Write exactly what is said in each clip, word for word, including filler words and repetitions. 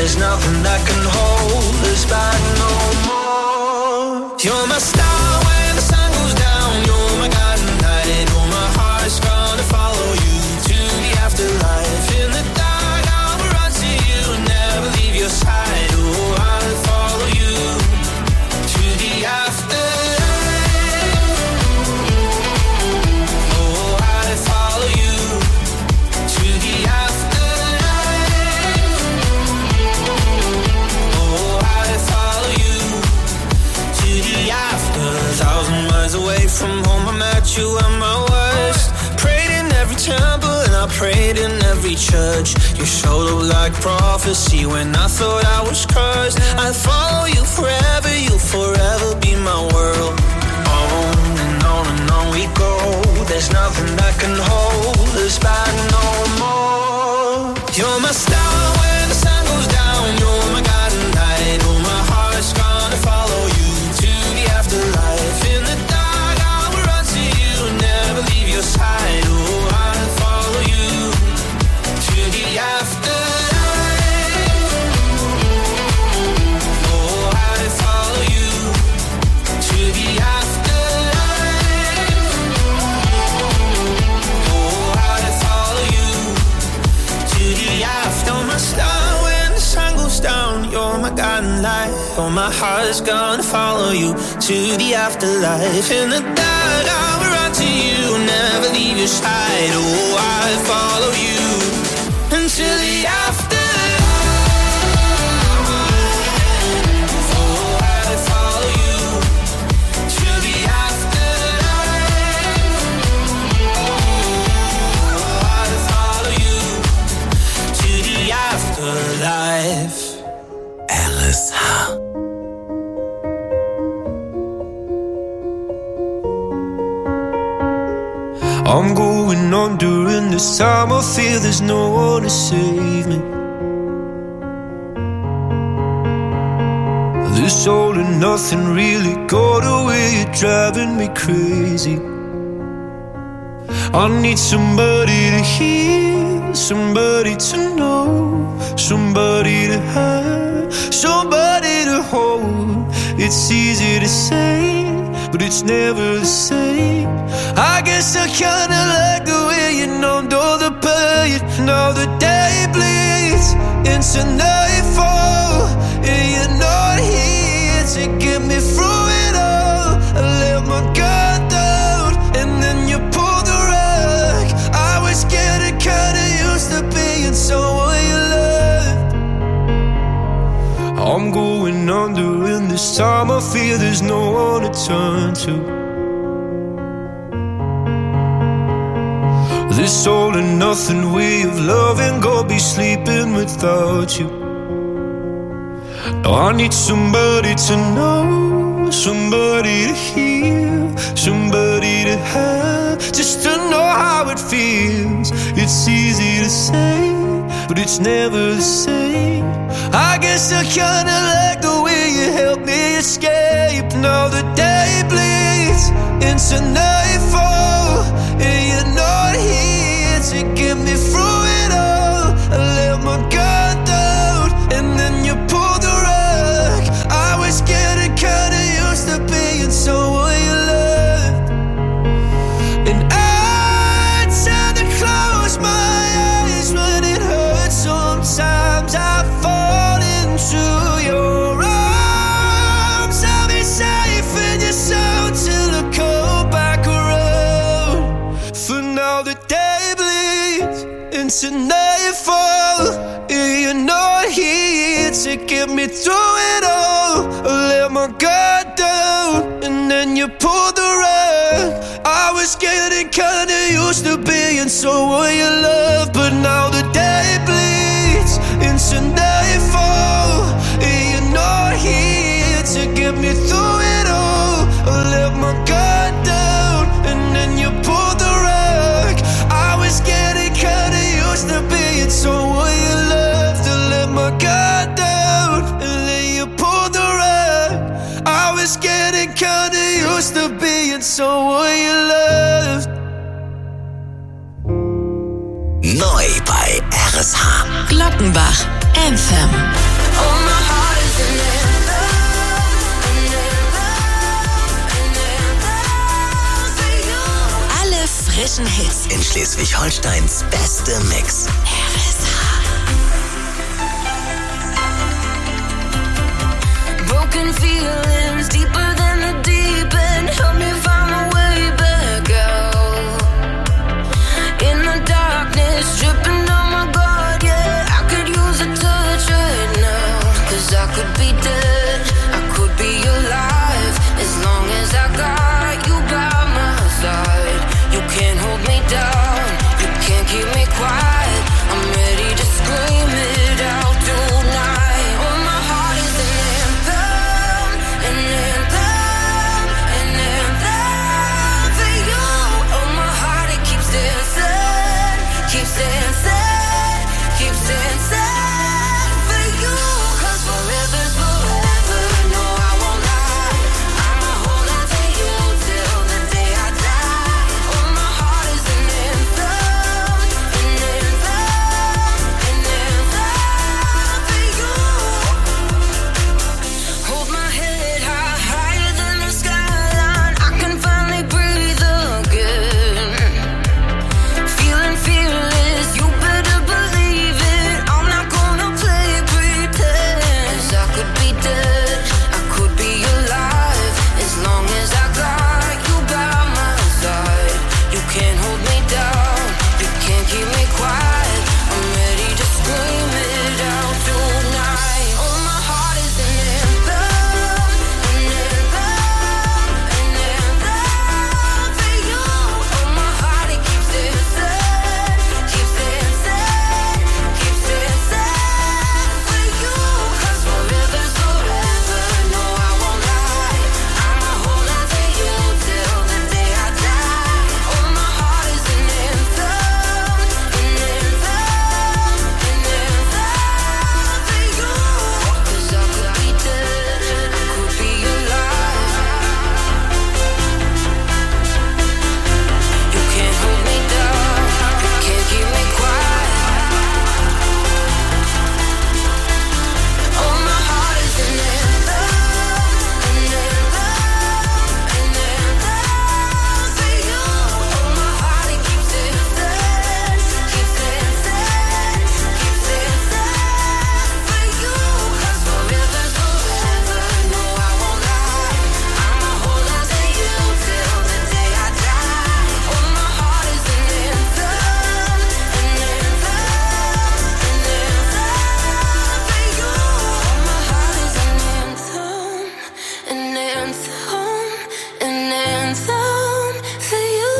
there's nothing that can hold us back no more. You're my star when the sun goes down, you're my guiding light. Oh, my heart's gonna follow you to the afterlife. In the dark I'll run to you and never leave your side. Oh, I'll follow you to the afterlife. Oh, I'll follow you to the afterlife. Oh, I'll follow you to the after. A thousand miles away from home, I met you at my worst. Prayed in every temple and I prayed in every church. You showed up like prophecy when I thought I was cursed. I'll follow you forever, you'll forever be my world. On and on and on we go, there's nothing that can hold us back no more. You're my star when the sun goes down, you're my guiding light. Oh, my heart's gonna follow you to the afterlife. In the dark I'll run to you and never leave your side. Oh, I'll follow you to the afterlife. Oh, I'll follow you to the afterlife. Oh, I'll follow you to the after. You're my star when the sun goes down, you're my guiding light. Oh, my heart's gonna follow you to the afterlife. In the dark I'll run to you, never leave your side. Oh, I'll follow you until the afterlife. Oh, I'll follow you to the afterlife. Oh, I'll follow you to the afterlife. R S H. I'm going on during this time. I feel there's no one to save me. This all and nothing really got away, you're driving me crazy. I need somebody to hear, somebody to know, somebody to have, somebody to hold. It's easy to say, but it's never the same. I guess I kinda like the way you numbed all the pain. Now the day bleeds into nightfall, and you're not here to get me through it all. I let my guard down, and then you pulled the rug. I was getting kinda used to being someone you loved. I'm going under, and this time I feel there's no one to turn to. This all and nothing way of loving, go be sleeping without you. Now I need somebody to know, somebody to hear, somebody to have, just to know how it feels. It's easy to say, but it's never the same. I guess I kinda like the way you help me escape. Now the day bleeds into nightfall, and you're not here to get me through it all. I let my guard down, and then you pulled the rug. I was getting kinda used to being someone you loved. And I tend to close my eyes when it hurts. Sometimes I fall into your arms. I'll be safe in your soul till I come back around. For now the day bleeds into nightfall, and you're not here to get me through it all. I let my guard down, and then you pulled the rug. I was getting kinda used to being someone you love, but now the day bleeds into nightfall, and you're not here to get me through it all. I let my guard down, and then you pulled the rug. I was getting kinda used to being someone you loved. To let my guard down, and then you pulled the rug. I was getting kinda used to being someone you loved. Neu bei R S H. Glockenbach Anthem. Frischen Hits in Schleswig-Holsteins beste Mix. R S H. Broken feelings deeper than the deep end. Help me find my way back out. In the darkness, stripping on my guard, yeah. I could use a touch right now. Cause I could be dead, I could be alive. As long as I got you by my side. You can't hold me down, you can't keep me quiet. I'm ready to scream it out tonight. Oh, my heart is an anthem, an anthem, an anthem for you. Oh, my heart, it keeps dancing, keeps dancing, keeps dancing for you. Cause forever's forever, no, I won't lie. I'ma hold on to you till the day I die. Oh, my heart is an anthem, an anthem, an anthem for you. Hold my head high, higher than the skyline. I can finally breathe again. Feeling fearless, you better believe it. I'm not gonna play pretend. 'Cause I could be dead, I could be alive. As long as I got you by my side. You can't hold me down, you can't keep me quiet. I'm ready to scream it out tonight. Oh, my heart is an anthem, an anthem, an anthem for you. Oh, my heart, it keeps dancing, keeps dancing, keeps dancing for you. 'Cause forever's forever, no, I won't lie. I'ma hold on to you till the day I die. Oh, my heart is an anthem, an anthem, an anthem for you. 'Cause I could be dead, I could be alive. You can't hold me down, you can't keep me quiet. Oh, my heart is an anthem, an anthem, an anthem for you. Oh, my heart, it keeps dancing, keeps dancing, keeps dancing for you. 'Cause forever's forever, no, I won't lie. I'ma hold on to you till the day I die. Oh, my heart is an anthem, an anthem, an anthem for you. Oh, my heart is an anthem, an anthem, an anthem for you.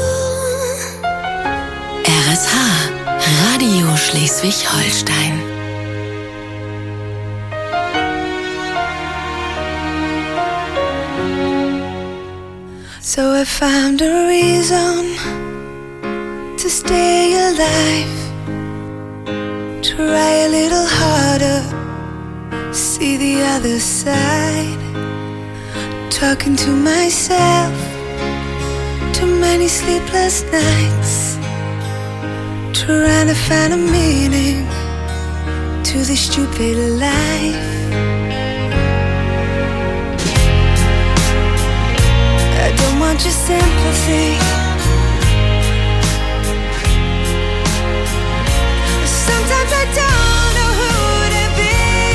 R S H, Radio Schleswig-Holstein. So I found a reason to stay alive. Try a little harder, see the other side. Talking to myself, too many sleepless nights. Trying to find a meaning to this stupid life. I don't want your sympathy. Sometimes I don't know who to be.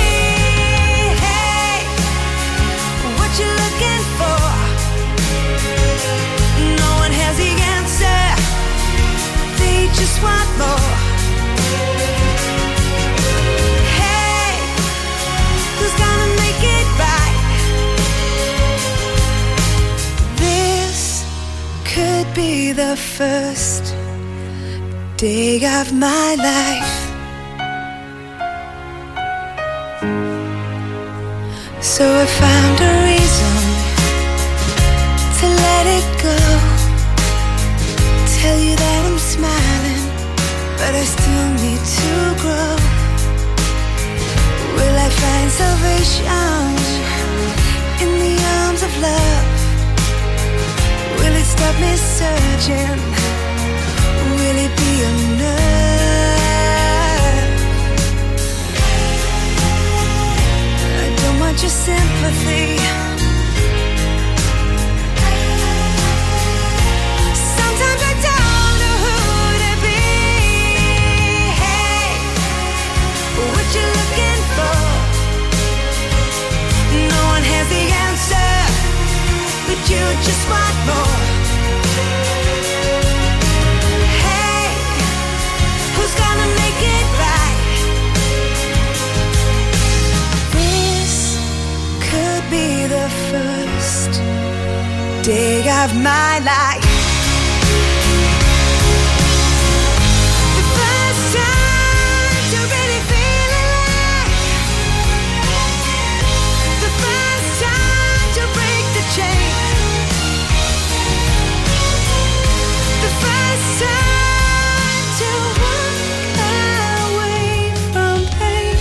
Hey, what you looking for? No one has the answer. They just want more. Hey, who's gonna make it right? This could be the first day of my life. So I found a reason to let it go. Tell you that I'm smiling, but I still need to grow. Will I find salvation in the arms of love? Will it stop me searching? Will it be enough? of my life. The first time to really feel alive. The first time to break the chain. The first time to walk away from pain.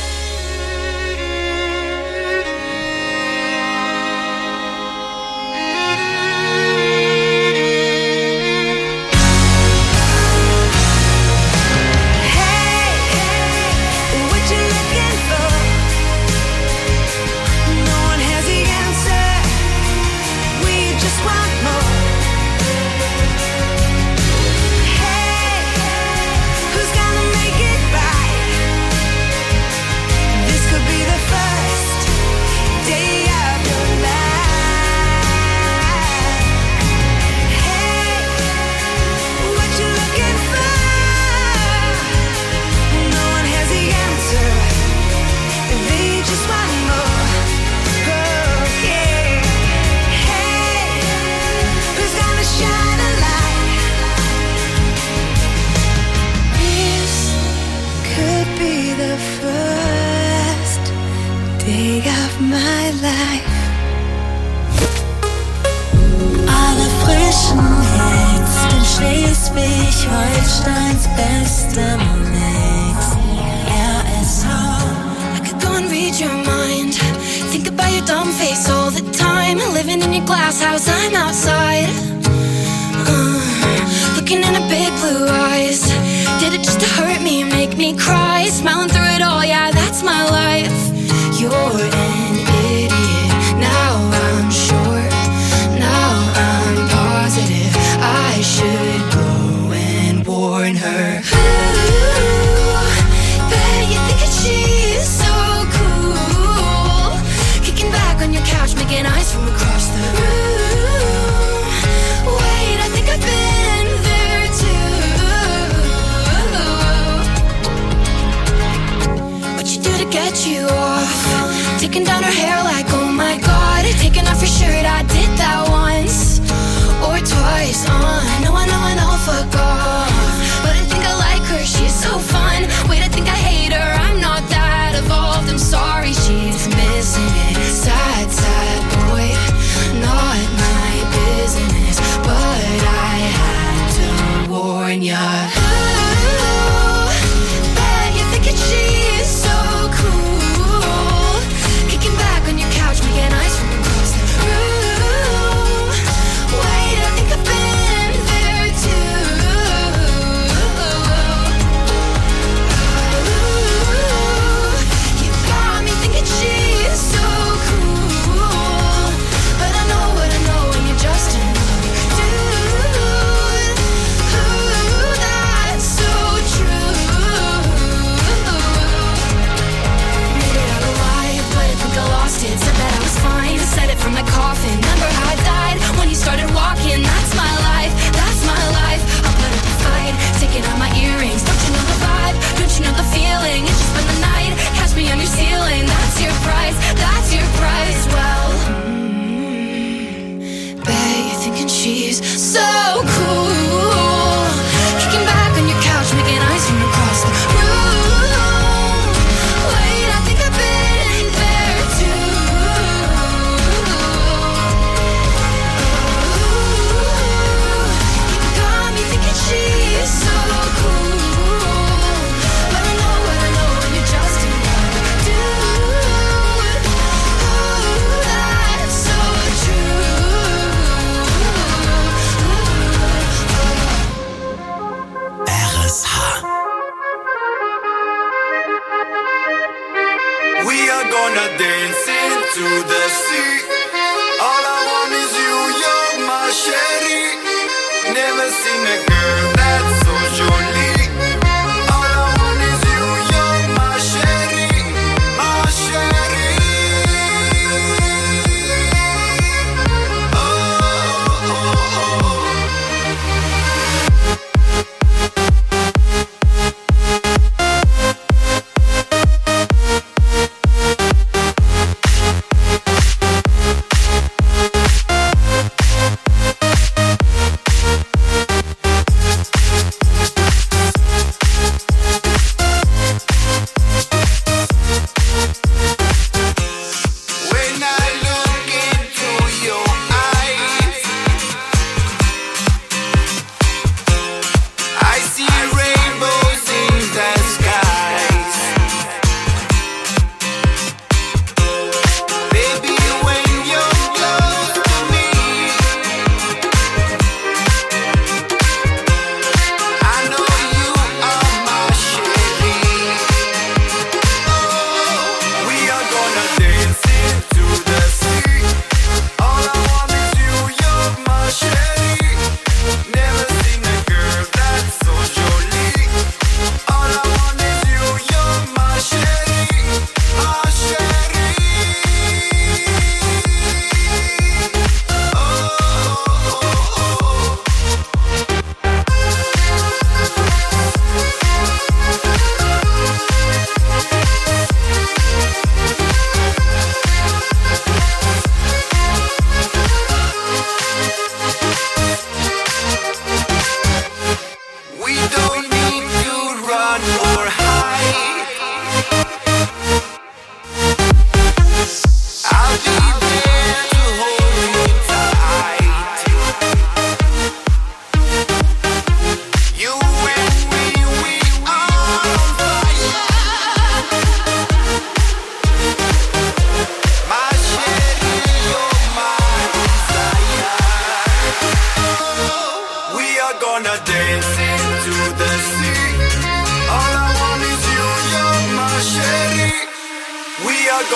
Schleswig-Holsteins beste Mix. R S H. I could go and read your mind. Think about your dumb face all the time. Living in your glass house, I'm outside. Uh, looking in her big blue eyes. Did it just to hurt me and make me cry? Smiling through it all, yeah, that's my life. You're an idiot. Now I'm sure. Now I'm positive. I should go and warn her. Ooh, bet you think that she's so cool. Kicking back on your couch, making eyes from across the room. Wait, I think I've been there too. What you do to get you off? Taking down her hair like, oh my god. Taking off your shirt, I did that once or twice. Uh, I know, I know, I know, fuck off. But I think I like her, she's so fun. Wait, I think I hate her, I'm not that evolved. I'm sorry, she's missing it. Sad, sad boy, not my business. But I had to warn ya. Ooh, bet you think that she's so cool. Kicking back on your couch, making eyes from across the room. Wait, I think I've been there too. Ooh, you got me thinking she's so cool. But I know what I know when you're just another dude. Ooh, that's so true. Made it out alive, but I think I lost it. Said that I was fine, I said it from my coffin. Remember how I died when you started walking? That's my life, that's my life. I'll put up a fight, taking out my earrings. Don't you know the vibe? Don't you know the feeling? It's just spend the night, catch me on your ceiling. That's your price, that's your price. Well, mm, bet you're thinking she's so cool. Kicking back on your couch, making eyes from across the room. Wait, I think I've been there too. You got me thinking she's so cool. But I know what I know when you're just another dude. Ooh, that's so true. R S H. We are gonna dance into the sea. All I want is you, you're my sherry. Never seen a girl that's so jolie. All I want is you, you're my sherry, my sherry. Oh, oh, oh, oh.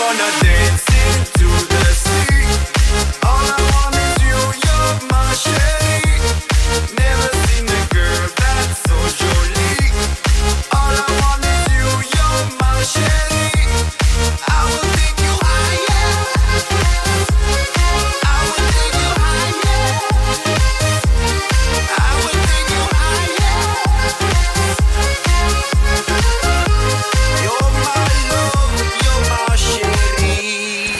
wanna dance into the sea. All I want is you, you're my shady. Never seen a girl that's so jolie. All I want is you, you're my shady. I will take you higher. I will take you higher. I will take you higher. You're my love, you're my chérie.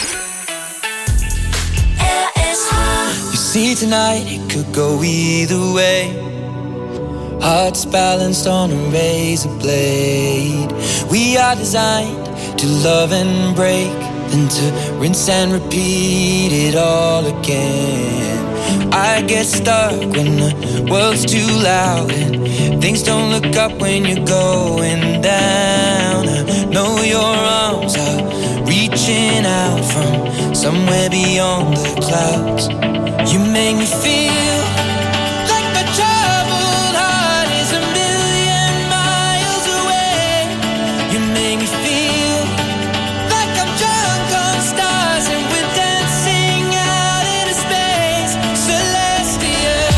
You see tonight it could go either way. Hearts balanced on a razor blade. We are designed to love and break, then to rinse and repeat it all again. I get stuck when the world's too loud and things don't look up when you're going down. I know your arms are reaching out from somewhere beyond the clouds. You make me feel like my troubled heart is a million miles away. You make me feel like I'm drunk on stars and we're dancing out into space. Celestial.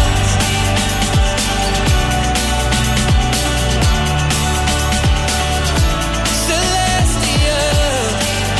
Celestial.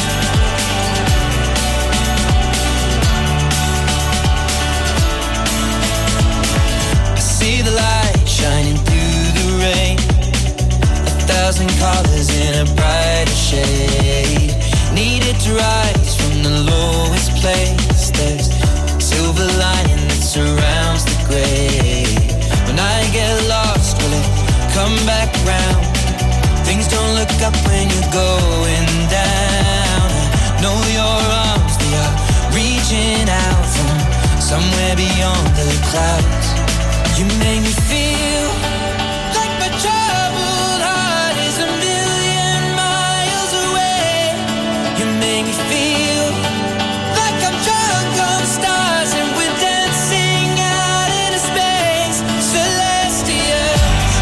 I see the light shining through the rain. A thousand colors in a brighter shade. Needed to rise from the lowest place. There's silver lining that surrounds the gray. When I get lost, will it come back round? Things don't look up when you're going down. I know your arms, they are reaching out from somewhere beyond the clouds. You make me feel like my troubled heart is a million miles away. You make me feel like I'm drunk on stars and we're dancing out into space. Celestial.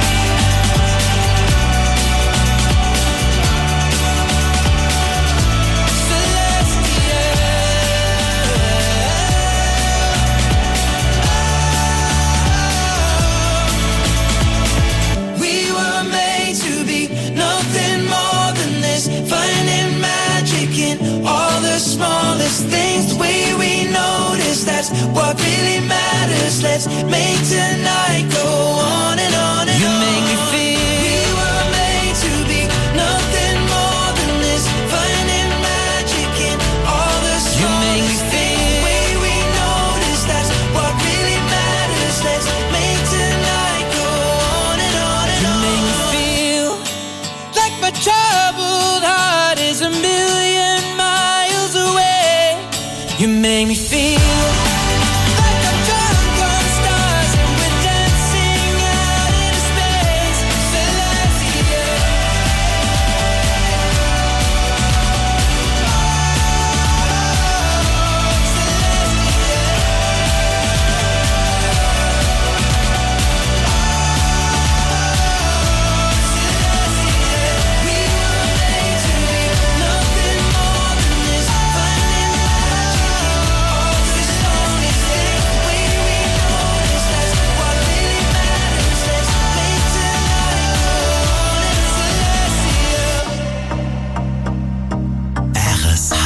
We were made to be nothing more than this. Finding magic in all the smallest things. The way we notice, that's what really matters. Let's make tonight go on and on and on. You make me feel we were made to be nothing more than this. Finding magic in all the smallest things. The way we notice, that's what really matters. Let's make tonight go on and on and on. You make me feel like my troubled heart is a million miles away. You make me feel like I'm drunk on stars and we're dancing out into space. Celestial. We were made to be nothing more than this. Finding magic in all the smallest things. The way we notice, that's what really matters. Let's make tonight go on and celestial. R S H.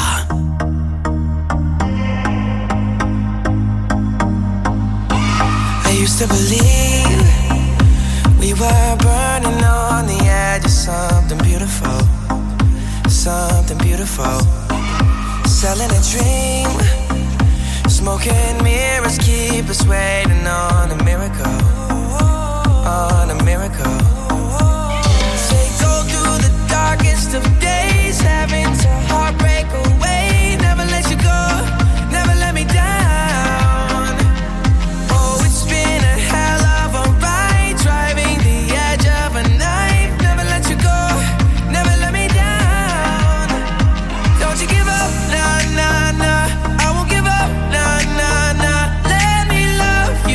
I used to believe we were burning on the edge of something beautiful, something beautiful. Selling a dream, smoking mirrors keep us waiting on a miracle, on a miracle. Say go through the darkest of days, having to heartbreak away. Never let you go, never let me down. Oh, it's been a hell of a ride, driving the edge of a knife. Never let you go, never let me down. Don't you give up, nah, nah, nah. I won't give up, nah, nah, nah. Let me love you.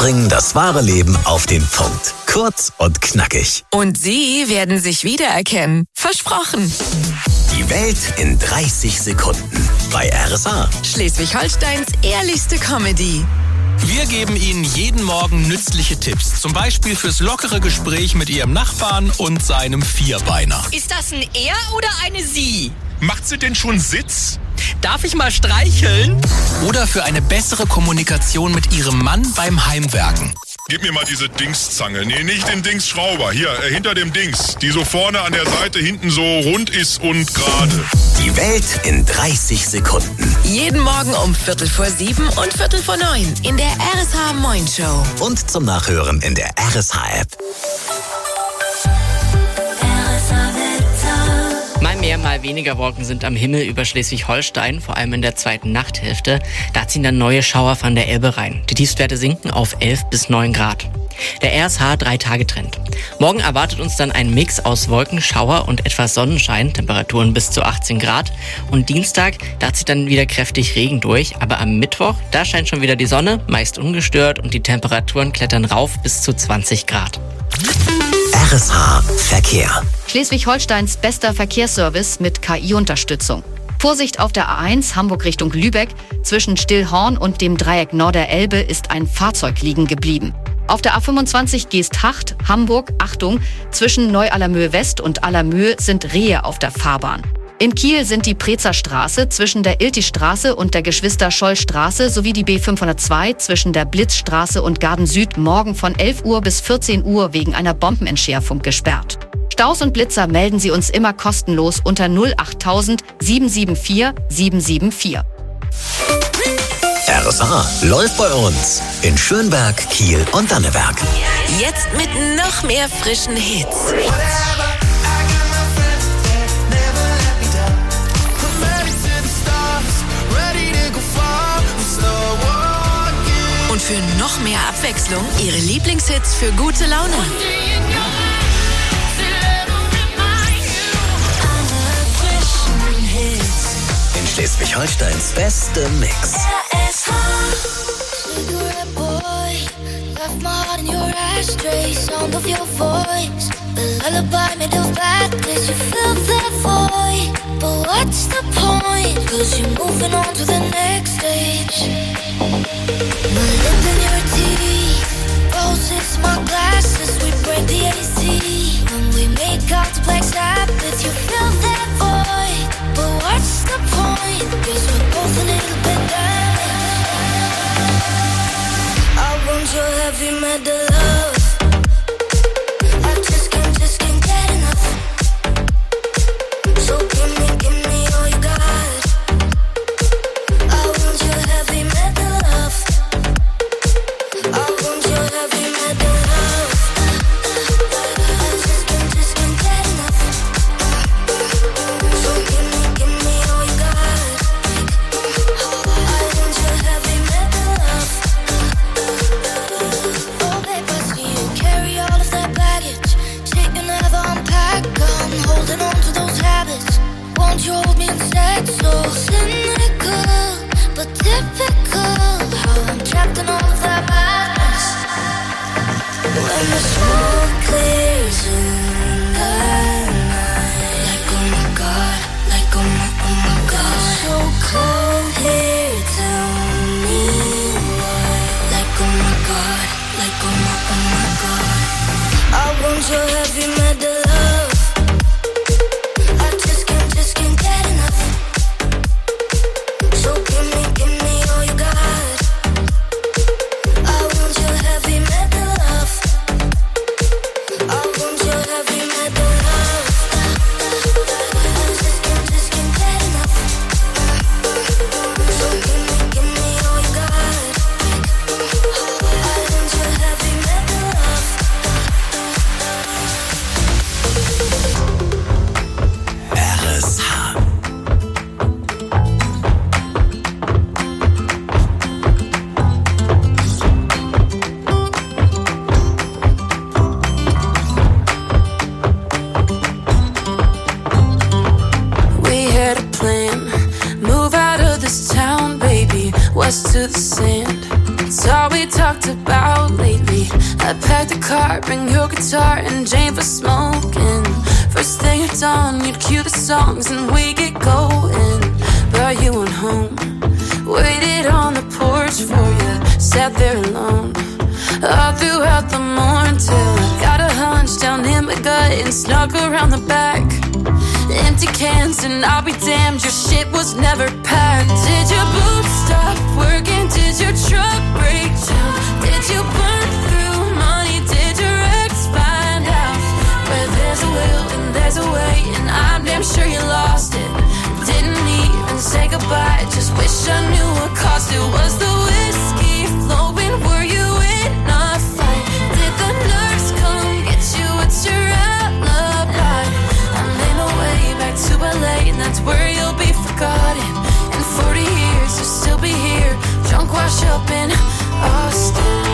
bringen das wahre Leben auf den Punkt. Kurz und knackig. Und Sie werden sich wiedererkennen. Versprochen. Die Welt in dreißig Sekunden bei R S H. Schleswig-Holsteins ehrlichste Comedy. Wir geben Ihnen jeden Morgen nützliche Tipps. Zum Beispiel fürs lockere Gespräch mit Ihrem Nachbarn und seinem Vierbeiner. Ist das ein Er oder eine Sie? Macht sie denn schon Sitz? Darf ich mal streicheln? Oder für eine bessere Kommunikation mit Ihrem Mann beim Heimwerken. Gib mir mal diese Dingszange. Nee, nicht den Dingsschrauber. Hier, äh, hinter dem Dings. Die so vorne an der Seite hinten so rund ist und gerade. Die Welt in dreißig Sekunden. Jeden Morgen um Viertel vor sieben und Viertel vor neun in der R S H Moin Show. Und zum Nachhören in der R S H-App. Mal mehr, mal weniger Wolken sind am Himmel über Schleswig-Holstein, vor allem in der zweiten Nachthälfte. Da ziehen dann neue Schauer von der Elbe rein. Die Tiefstwerte sinken auf elf bis neun Grad. Der R S H drei Tage Trend. Morgen erwartet uns dann ein Mix aus Wolken, Schauer und etwas Sonnenschein, Temperaturen bis zu achtzehn Grad. Und Dienstag, da zieht dann wieder kräftig Regen durch, aber am Mittwoch, da scheint schon wieder die Sonne, meist ungestört und die Temperaturen klettern rauf bis zu zwanzig Grad. R S H Verkehr. Schleswig-Holsteins bester Verkehrsservice mit K I-Unterstützung. Vorsicht auf der A eins Hamburg Richtung Lübeck. Zwischen Stillhorn und dem Dreieck Norderelbe ist ein Fahrzeug liegen geblieben. Auf der A fünfundzwanzig Geest-Hacht, Hamburg, Achtung, zwischen Neu-Allermöhe West und Allermöhe sind Rehe auf der Fahrbahn. In Kiel sind die Prezer Straße zwischen der Iltistraße und der Geschwister-Scholl-Straße sowie die B fünfhundertzwei zwischen der Blitzstraße und Garden Süd morgen von elf Uhr bis vierzehn Uhr wegen einer Bombenentschärfung gesperrt. Staus und Blitzer melden Sie uns immer kostenlos unter null achttausend sieben sieben vier sieben sieben vier. R S H läuft bei uns in Schönberg, Kiel und Danneberg. Jetzt mit noch mehr frischen Hits. Und für noch mehr Abwechslung Ihre Lieblingshits für gute Laune. In Schleswig-Holsteins beste Mix. R S H. Cigarette boy, left my heart in your ashtray. Sound of your voice, the lullaby made of badness. You fill that void, but what's the point? Cause you're moving on to the next stage. My lip in your teeth, roses, my glasses. We break the A C when we make out to black Sabbath. You fill that void, but what's the point? Cause we're both a little bit damaged. I want your heavy metal love. I just can't, just can't get enough. So give me, give me all you got. I want your heavy metal love. I want your heavy metal love. I just can't, just can't get enough. So give me, give me all you got. I want your heavy metal love. Oh babe, I see you carry all of that baggage. Shit you never unpack. I'm holding on to those habits. Won't you hold me instead? So cynical, but typical. How I'm trapped in all of that madness. When the smoke clears in the night, like oh my god, like oh my, oh my god. So cold here, tell me why. Like oh my god, like oh my, oh my god. I want your heavy metal love. I just can't, just can't get enough. So give me, give me all you got. I want your heavy metal love. I want your heavy metal love. I just can't, just can't get enough. So give me, give me all you got. I want your heavy metal love. R S H. We had a plan, move out of this town, baby, west to the sand. It's all we talk talked about lately. I packed a car, bring your guitar and Jane for smoking. First thing at dawn, you'd cue the songs and we get going. But you went home, waited on the porch for you, sat there alone all throughout the morning till I got a hunch down in my gut and snuck around the back. Empty cans and I'll be damned, your shit was never packed. Did your boots stop working? Did your truck break down? Did you burn through money? Did your ex find out? Where there's a will and there's a way, and I'm damn sure you lost it. Didn't even say goodbye, just wish I knew what cost it. Was the whiskey flowing? Were you in a fight? Did the nurse come get you? What's your alibi? I made my way back to L A, and that's where you'll be forgotten. In forty years you'll still be here, drunk, washed up in Austin.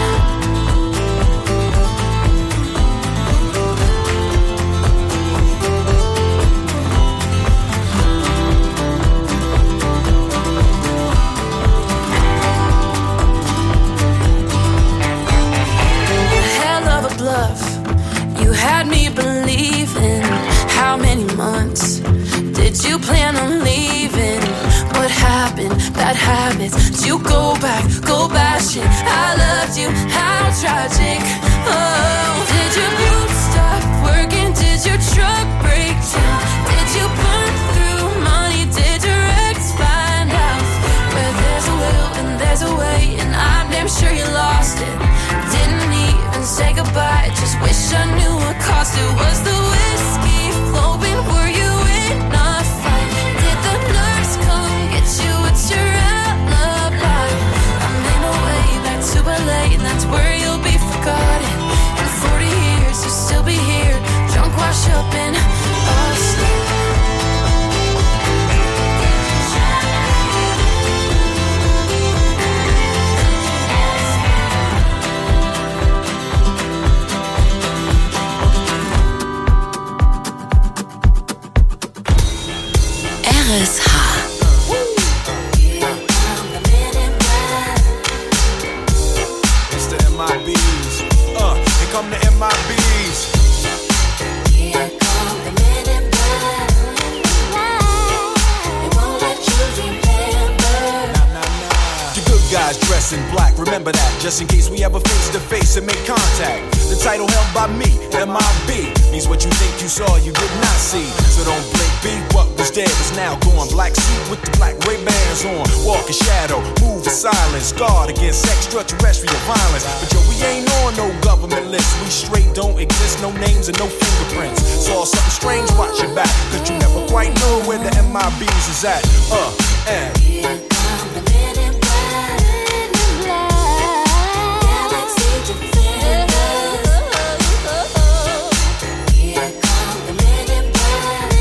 You had me believing. How many months did you plan on leaving? What happened? Bad habits. Did you go back, go bashing? I loved you, how tragic. Oh, did your boots stop working? Did your truck break down? Did you burn through money? Did your ex find out? Where there's a will and there's a way, and I'm damn sure you lost it. Didn't even say goodbye, just wish I knew what cost it. Was the whiskey flowing? Were you in a fight? Did the nurse come get you? What's your alibi? I made my way back to L A, and that's where you'll be forgotten. In forty years you'll still be here, drunk, washed up in Austin. R S H. It's the M I Bs. Uh, here come the M I Bs. Here come the men in black. They won't let you remember. Nah, nah, nah. The good guys dress in black. Remember that, just in case we ever face to face and make contact. The title held by me, M I B, means what you think you saw, you did not see. So don't blink, be what was dead is now gone. Black suit with the black Ray-Bans on. Walk in shadow, move in silence. Guard against extraterrestrial violence. But yo, we ain't on no government list. We straight don't exist, no names and no fingerprints. Saw something strange, watch your back, cause you never quite know where the M I Bs is at. Uh, and here come the men in black. Galaxy defenders. Here come the men in black.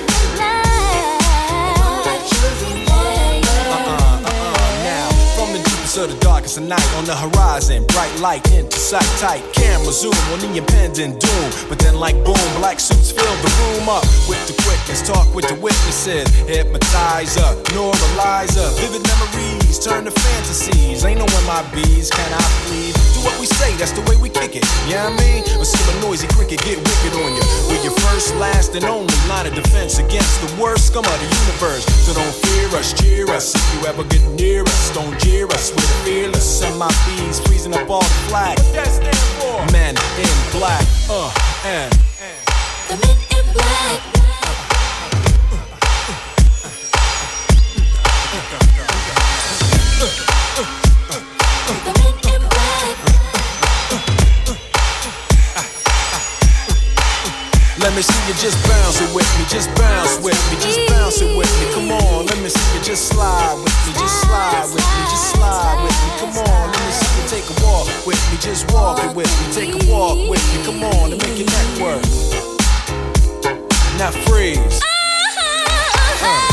They won't let you remember. Uh-uh, uh-uh, now, from the deepest of the darkest of night, on the horizon, bright light into sight tight. Camera zoom on the impending doom. But then like boom, black suits fill the room up with the quickness. Talk with the witnesses. Hypnotizer, neuralizer. Vivid memories turn to fantasies. Ain't no M I Bs, can I please? Do what we say, that's the way we kick it. You know what I mean? Or see a noisy cricket get wicked on you. We're your first, last, and only line of defense against the worst scum of the universe. So don't fear us, cheer us. If you ever get near us, don't jeer us. We're the fearless M I Bs, freezing up all the flag. What that stand for? Men in black, uh, and the men in black. Let me see you just bounce it with me, just bounce with me, just bounce it with me. Come on, let me see you just slide with me, just slide with me, just slide with me. Come on, let me see you take a walk with me, just walk it with me, take a walk with me. Come on, and make your neck work. Now freeze. Uh.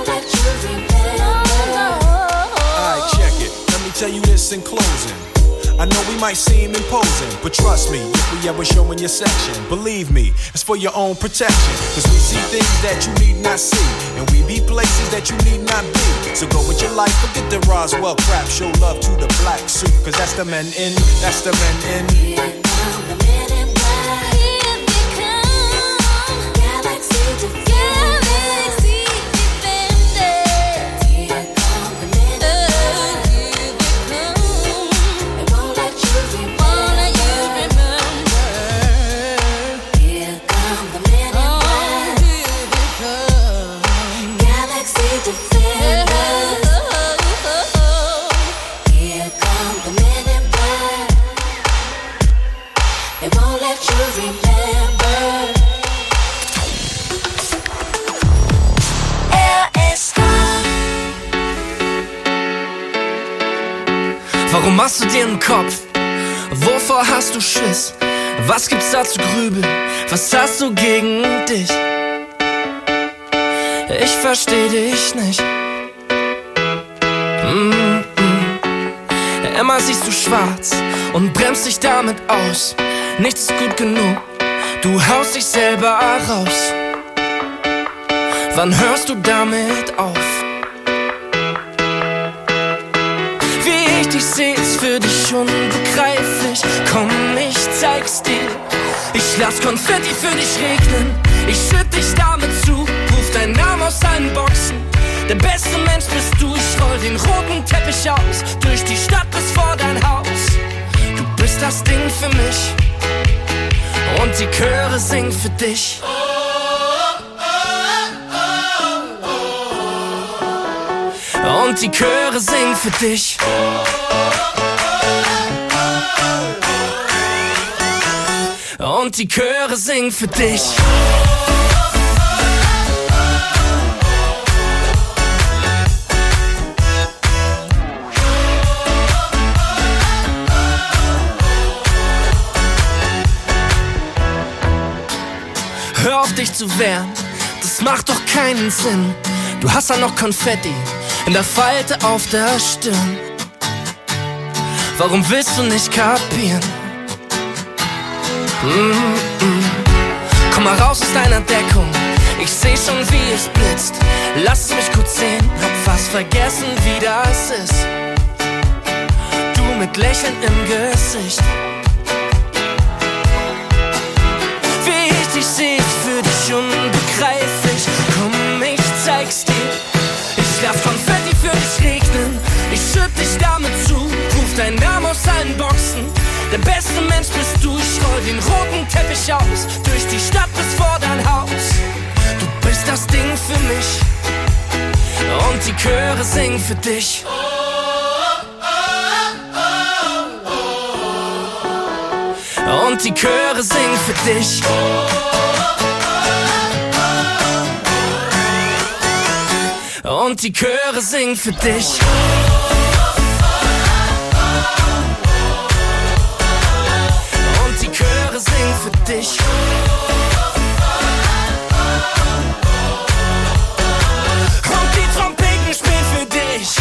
Tell you this in closing, I know we might seem imposing, but trust me, if we ever show in your section, believe me, it's for your own protection. Cause we see things that you need not see, and we be places that you need not be. So go with your life, forget the Roswell crap, show love to the black suit, cause that's the men in, that's the men in. Here come the men in black. Here they come. Galaxy defenders. Galaxy defenders. Here come the men in black. Here they come. They won't let you remember. Here come the men in black. Here they come. Galaxy defenders. Here come the men in black. They won't let you remember. Er ist da. Warum machst du dir einen Kopf? Wovor hast du Schiss? Was gibt's da zu grübeln? Was hast du gegen dich? Ich versteh dich nicht. Mm-mm. Immer siehst du schwarz und bremst dich damit aus. Nichts ist gut genug, du haust dich selber raus. Wann hörst du damit auf? Wie ich dich seh, ist für dich unbegreiflich. Komm, ich zeig's dir. Ich lass Konfetti für dich regnen. Ich schütt dich damit zu, ruf deinen Namen aus allen Boxen. Der beste Mensch bist du, ich roll den roten Teppich aus. Durch die Stadt bis vor dein Haus. Du bist das Ding für mich. Und die Chöre singen für dich. Und die Chöre singen für dich. Und die Chöre singen für dich. Hör auf dich zu wehren, das macht doch keinen Sinn. Du hast ja noch Konfetti in der Falte auf der Stirn. Warum willst du nicht kapieren? Mm-mm. Komm mal raus aus deiner Deckung, ich seh schon wie es blitzt. Lass es mich kurz sehen, hab fast vergessen wie das ist. Du mit Lächeln im Gesicht. Wie ich dich seh, ist für dich unbegreiflich. Komm, ich zeig's dir. Ich lass Konfetti für dich regnen. Ich schütt dich damit zu, ruf deinen Namen aus allen Boxen. Der beste Mensch bist du, ich roll den roten Teppich aus. Durch die Stadt bis vor dein Haus. Du bist das Ding für mich. Und die Chöre singen für dich. Und die Chöre singen für dich. Und die Chöre singen für dich. Und die Chöre singen für dich. Und die Trompeten spielen für dich.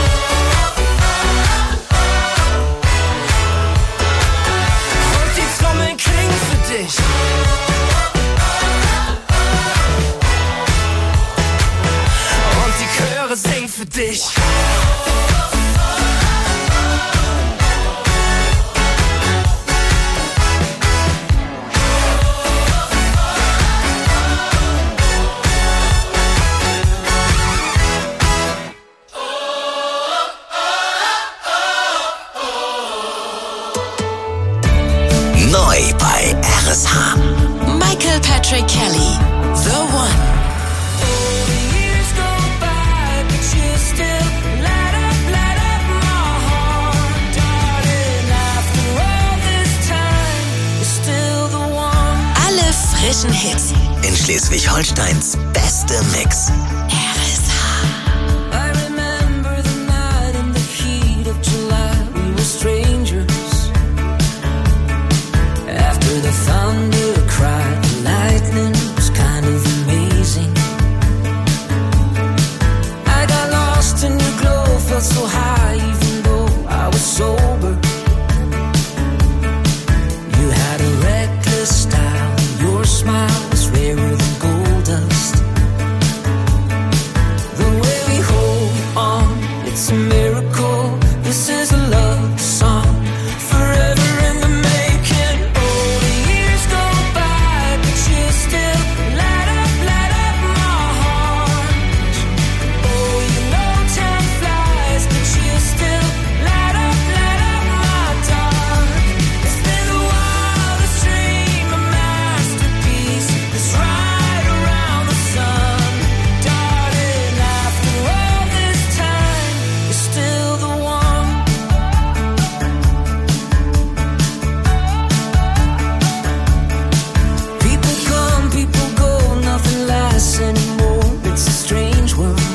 Und die Trommeln klingen für dich. Und die Chöre singen für dich. Neu bei R S H. Michael Patrick Kelly, The One. Alle frischen Hits. In Schleswig-Holsteins beste Mix. R S H. I remember the night in the heat of July. We were strangers. After the thunder cried, the lightning was kind of amazing. I got lost in your glow, felt so high even though I was sober. it's a miracle. This is a love song, forever in the making. Oh, the years go by, but you still light up, light up my heart. Oh, you know time flies, but you still light up, light up my dark. It's been a wildest dream, a masterpiece that's right around the sun. Darling, after all this time, you're still the one. People come, people go, nothing lasts anymore. It's a strange world.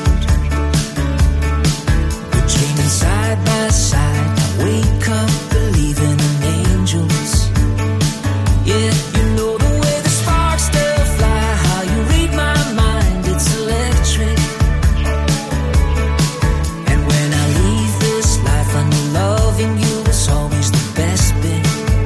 We're dreaming side by side. I wake up believing in angels. Yeah, you know the way the sparks still fly, how you read my mind, it's electric. And when I leave this life, I know loving you is always the best bit.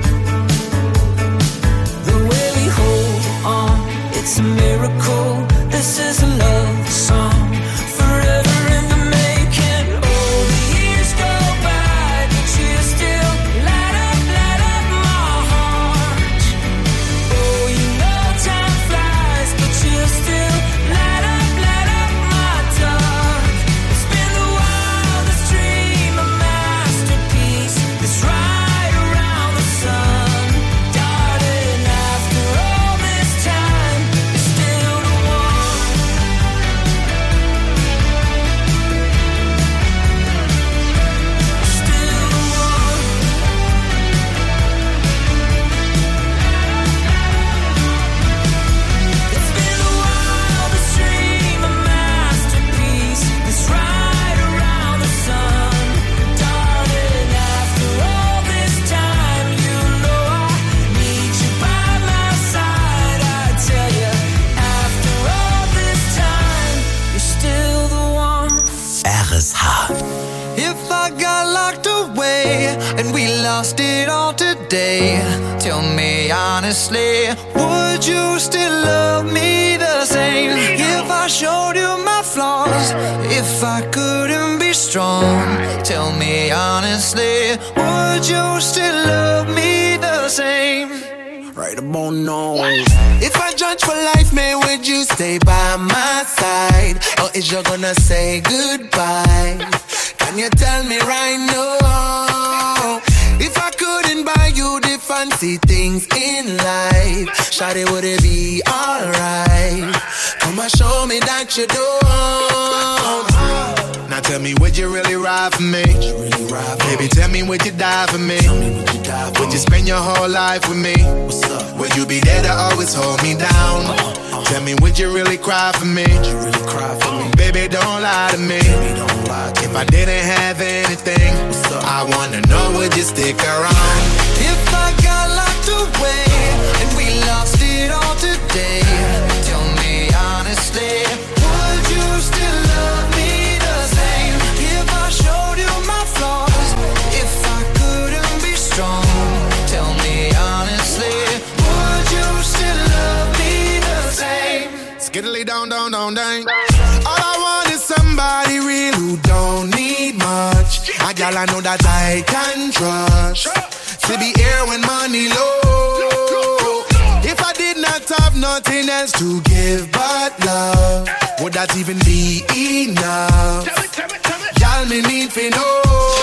The way we hold on, it's a miracle. This is a love song, forever in the making. Oh, the years go by, but you still light up, light up my heart. Oh, you know time flies, but you still light up, light up my dark. It's been the wildest dream, a masterpiece that's right around the sun. Darling, after all this time, you're still the one. Still the one. It's been the wildest dream, a masterpiece that's right around the sun. Darling, after all this time, you know I need you by my side. I tell you, after all this time, you're still the one. R S H. If I got locked away and we lost it all today, tell me honestly, would you still love me the same? If I showed you my flaws, if I couldn't be strong, tell me honestly, would you still love me the same? Right about now. If I judge for life, man, would you stay by my side? Or is you gonna say goodbye? Can you tell me right now? If I couldn't buy you the fancy things in life, shawty, would it be alright? Come and show me that you don't. Now tell me, would you really ride for me? Baby, tell me, would you die for me? Would you spend your whole life with me? Would you be there to always hold me down? Tell me, would you really cry for me? Baby, don't lie to me. If I didn't have anything, I wanna know, would you stick around? If I got locked away and we lost it all today, tell me honestly, would you still love me the same? If I showed you my flaws, if I couldn't be strong, tell me honestly, would you still love me the same? Skiddly down, down, down, down. All I want is somebody real who don't need much. A gal I know that I can trust. To be here when money low. If I did not have nothing else to give but love, would that even be enough? Y'all me need to know.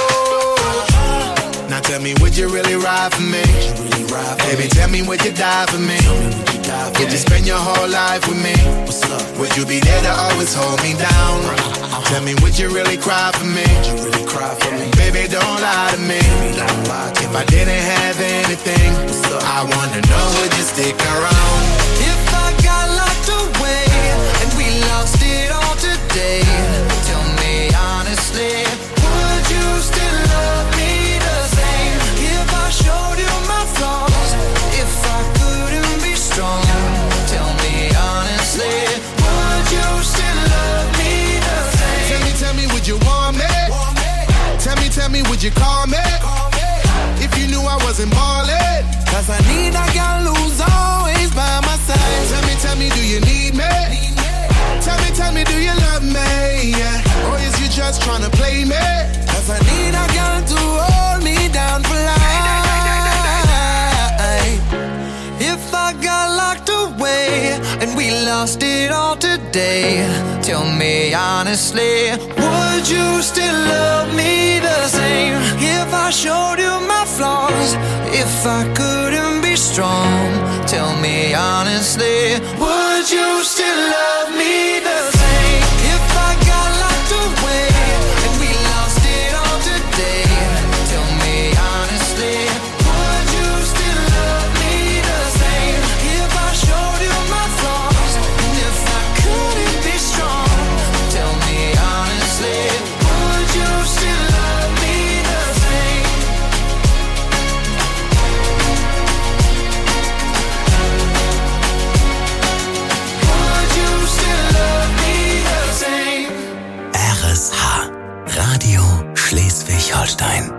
Now tell me, would you really ride for me? Baby, tell me, would you die for me? Would you spend your whole life with me? Would you be there to always hold me down? Tell me, would you really cry for me? Baby, don't lie to me. If I didn't have anything, I wanna know, would you stick around? If I got locked away and we lost it all today, tell me honestly, would you still love me the same? If I showed you my flaws, if I couldn't be strong, tell me honestly, would you still love me the same? Tell me, tell me, would you want me? Tell me, tell me, would you call me? If you knew I wasn't ballin', Cause I need a girl who's always by my side. Tell me, tell me, do you need me? Tell me, tell me, do you love me? Yeah. Or is you just tryna play me? today. Tell me honestly, would you still love me the same? If I showed you my flaws, if I couldn't be strong, tell me honestly, would you still love me the same? If I got locked away and we lost it all today, tell me honestly, would you still love me the same? If I showed you my flaws and if I couldn't be strong, tell me honestly, would you still love me the same? Would you still love me the same? R S H, Radio Schleswig-Holstein.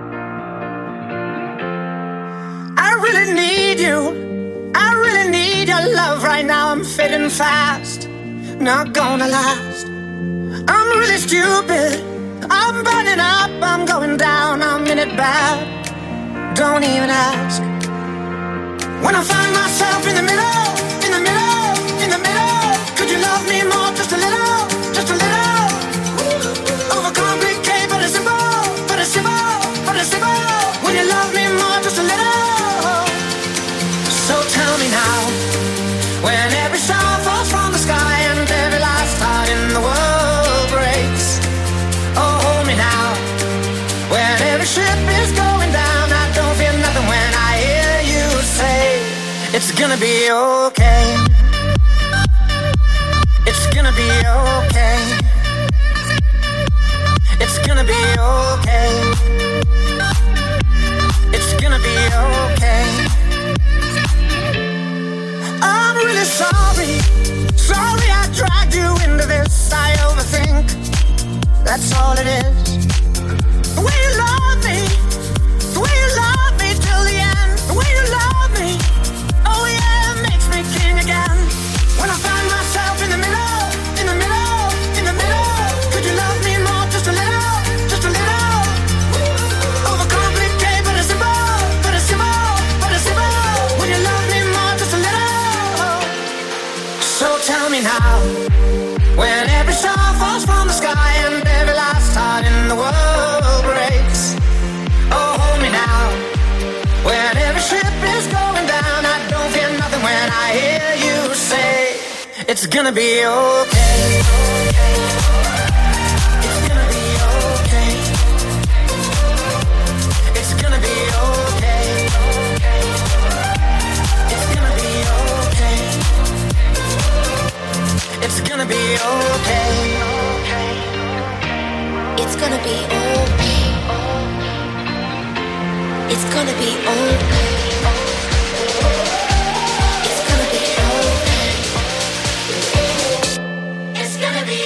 I really need you. I really need your love right now. I'm fading fast, not gonna last. I'm really stupid. I'm burning up, I'm going down, I'm in it bad. Don't even ask. When I find myself in the middle, in the middle, in the middle, could you love me more, just a little, just a little? Overcomplicate, but it's simple, but it's simple, but it's simple. When you love me more, just a little. So tell me now, when every star falls from the sky and every last heart in the world breaks. Oh, hold me now, when every ship is going down, I don't feel nothing when I hear you say, it's gonna be okay. It's gonna be okay. It's gonna be okay. It's gonna be okay. I'm really sorry. Sorry I dragged you into this. I overthink. That's all it is. The way you love me, the way you love me till the end, the way you love me, oh yeah, it makes me king again. When I find myself in the middle, in the middle, in the middle, could you love me more, just a little, just a little? Overcomplicate, but it's simple, but it's simple, but it's simple. When you love me more, just a little. So tell me now, when every star falls from the sky and every last heart in the world breaks. Oh, hold me now, when every ship is going down, I don't feel nothing when I hear you say, it's gonna be okay. It's gonna be okay. It's gonna be okay. It's gonna be okay. It's gonna be okay. It's gonna be okay. It's gonna be okay. It's gonna be okay. It's gonna be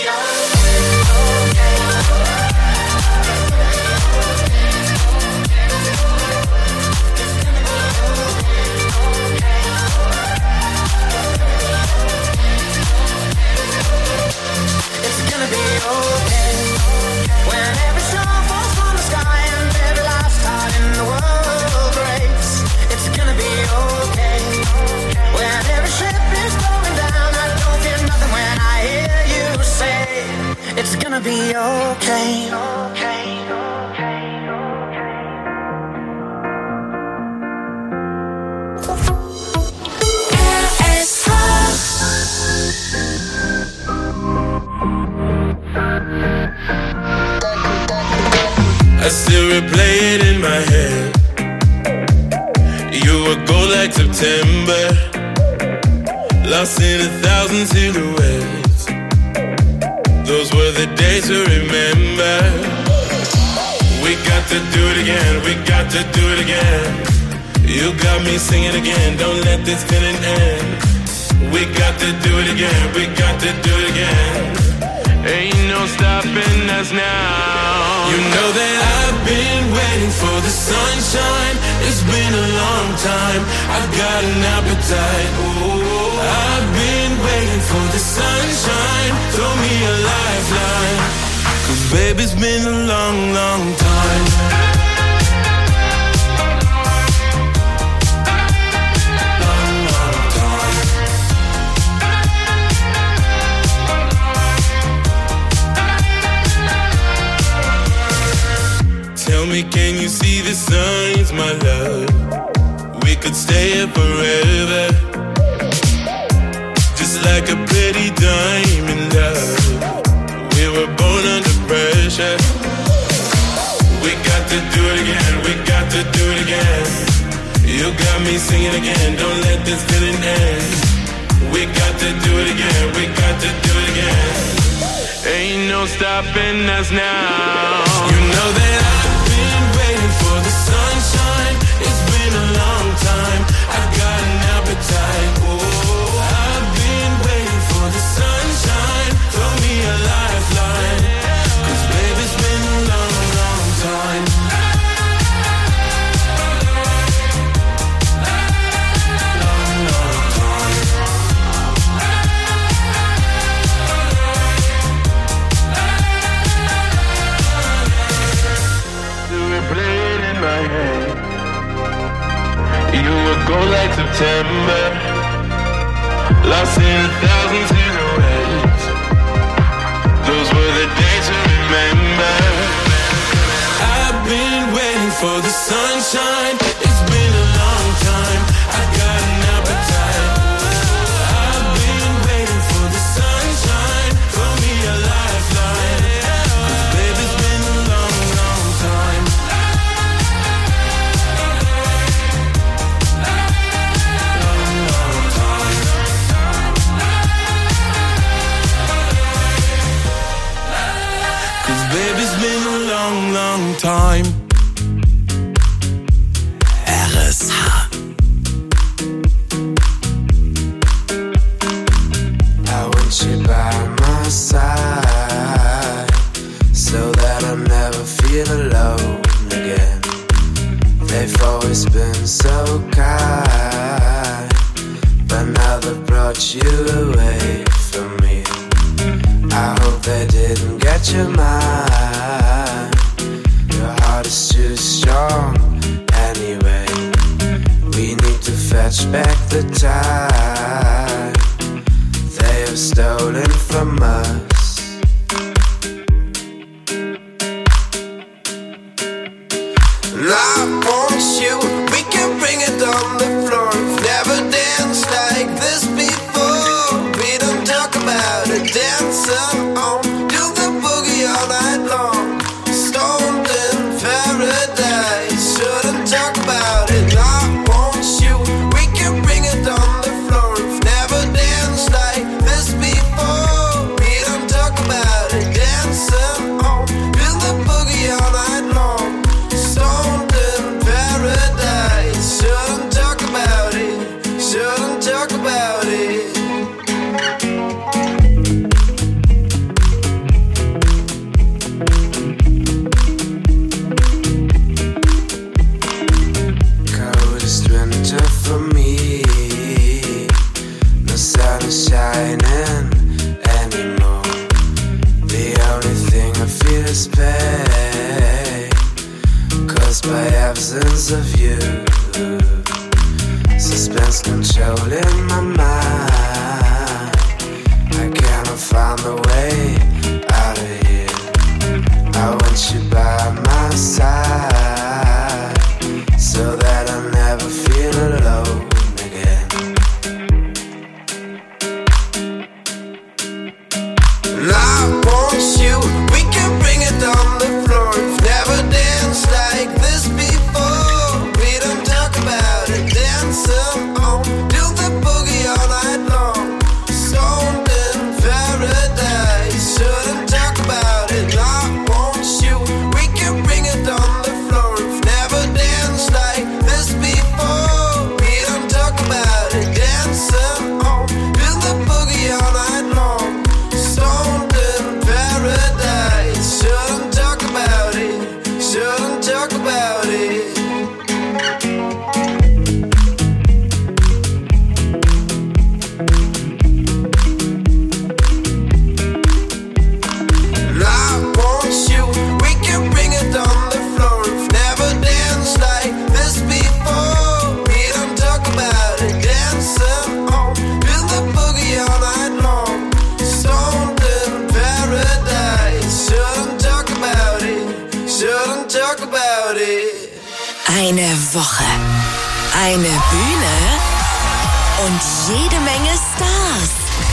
It's gonna be okay. When every star falls from the sky and every last heart in the world breaks. It's gonna be okay. When every ship is going down, I don't feel nothing when I hear you say, it's gonna be okay. I still replay it in my head. You were gold like September, lost in a thousand silhouettes. Those were the days to remember. We got to do it again, we got to do it again. You got me singing again, don't let this feeling end. We got to do it again, we got to do it again. Ain't no stopping us now. You know that I've been waiting for the sunshine. It's been a long time, I've got an appetite. Ooh, I've been waiting for the sunshine. Throw me a lifeline, 'cause baby, it's been a long, long time. Long, long time. me, can you see the signs, my love? We could stay here forever, just like a pretty diamond, love. We were born under pressure. We got to do it again, we got to do it again. You got me singing again, don't let this feeling end. We got to do it again, we got to do it again. Ain't no stopping us now. You know that I've been waiting for the sunshine. It's been a long time, I've got an appetite. Oh, I've been waiting for the sunshine. Throw me a lifeline, 'cause baby it's been a long, long time. You would go like September, lost in a thousand silhouettes. Those were the days to remember. I've been waiting for the sunshine. It's been a long time, I got an appetite. I've been waiting for the sunshine. Throw me a lifeline, 'cause baby it's been a long, long time. Baby, it's been a long, long time. R S H. I want you by my side, so that I never feel alone again. They've always been so kind, but now they've brought you away from me. I hope they didn't get your mind. Your heart is too strong anyway. We need to fetch back the time they have stolen from us. And I want you, we can bring it on the floor. We've never danced like this before. We don't talk about it, dancing on, do the boogie all night long. Stoned in paradise, shouldn't talk about it. I want you, we can bring it on the floor. We've never danced like this before. We don't talk about it, dancing on, do the boogie all night long. Stoned in paradise, shouldn't talk about it, shouldn't talk about it. Coldest winter for me, no sun is shining anymore. The only thing I feel is pain, caused by absence of you. Suspense controlling my mind, I cannot find the way out of here. I want you by my side, so that I never feel alone again. And I want you, we can bring it on the floor. We've never danced like this before. We don't talk about it, dancing on, do the boogie all night long. Stoned in paradise, Eine Woche, eine Bühne und jede Menge Stars.